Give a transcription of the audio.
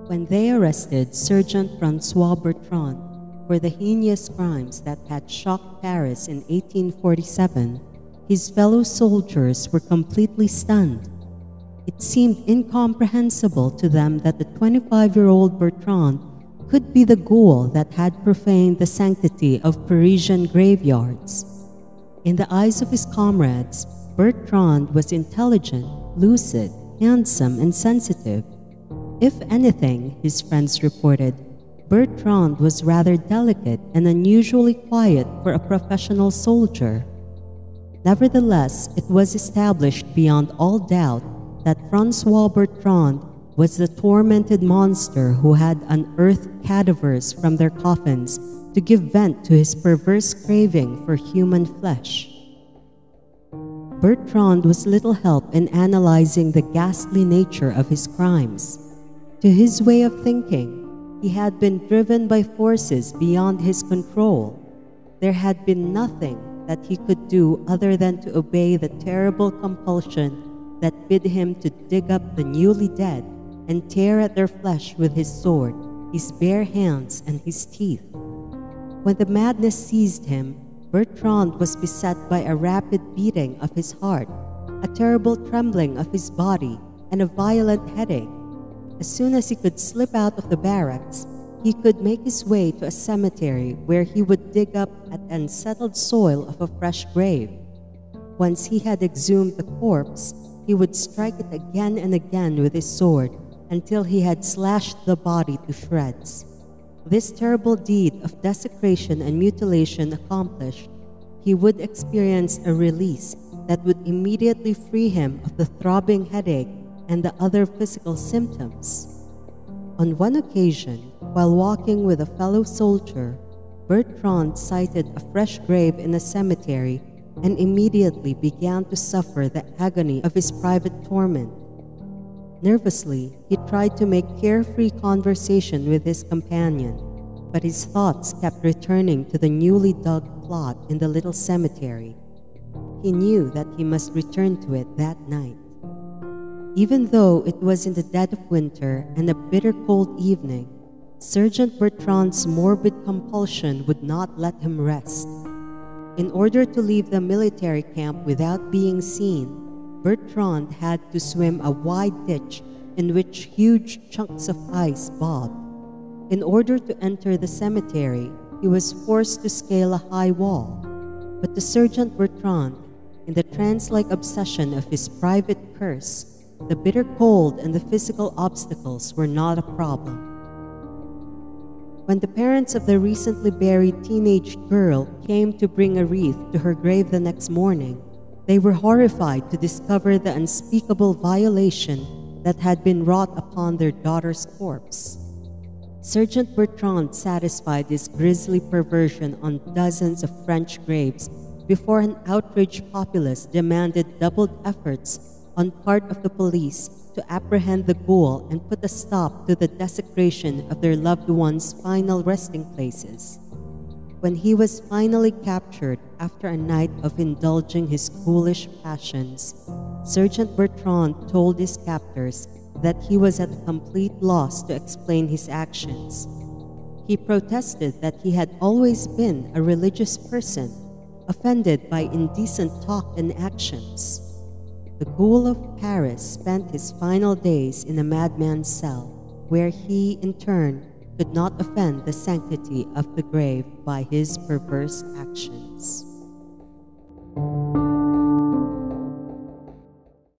When they arrested Sergeant Francois Bertrand for the heinous crimes that had shocked Paris in 1847, his fellow soldiers were completely stunned. It seemed incomprehensible to them that the 25-year-old Bertrand could be the ghoul that had profaned the sanctity of Parisian graveyards. In the eyes of his comrades, Bertrand was intelligent, lucid, handsome, and sensitive. If anything, his friends reported, Bertrand was rather delicate and unusually quiet for a professional soldier. Nevertheless, it was established beyond all doubt that Francois Bertrand was the tormented monster who had unearthed cadavers from their coffins to give vent to his perverse craving for human flesh. Bertrand was little help in analyzing the ghastly nature of his crimes. To his way of thinking, he had been driven by forces beyond his control. There had been nothing that he could do other than to obey the terrible compulsion that bid him to dig up the newly dead and tear at their flesh with his sword, his bare hands, and his teeth. When the madness seized him, Bertrand was beset by a rapid beating of his heart, a terrible trembling of his body, and a violent headache. As soon as he could slip out of the barracks, he could make his way to a cemetery where he would dig up at the unsettled soil of a fresh grave. Once he had exhumed the corpse, he would strike it again and again with his sword until he had slashed the body to shreds. This terrible deed of desecration and mutilation accomplished, he would experience a release that would immediately free him of the throbbing headache and the other physical symptoms. On one occasion, while walking with a fellow soldier, Bertrand sighted a fresh grave in a cemetery and immediately began to suffer the agony of his private torment. Nervously, he tried to make carefree conversation with his companion, but his thoughts kept returning to the newly dug plot in the little cemetery. He knew that he must return to it that night. Even though it was in the dead of winter and a bitter cold evening, Sergeant Bertrand's morbid compulsion would not let him rest. In order to leave the military camp without being seen, Bertrand had to swim a wide ditch in which huge chunks of ice bobbed. In order to enter the cemetery, he was forced to scale a high wall. But to Sergeant Bertrand, in the trance-like obsession of his private curse, the bitter cold and the physical obstacles were not a problem. When the parents of the recently buried teenage girl came to bring a wreath to her grave the next morning, they were horrified to discover the unspeakable violation that had been wrought upon their daughter's corpse. Sergeant Bertrand satisfied this grisly perversion on dozens of French graves before an outraged populace demanded doubled efforts on part of the police to apprehend the ghoul and put a stop to the desecration of their loved ones' final resting places. When he was finally captured after a night of indulging his ghoulish passions, Sergeant Bertrand told his captors that he was at a complete loss to explain his actions. He protested that he had always been a religious person, offended by indecent talk and actions. The ghoul of Paris spent his final days in a madman's cell, where he, in turn, could not offend the sanctity of the grave by his perverse actions.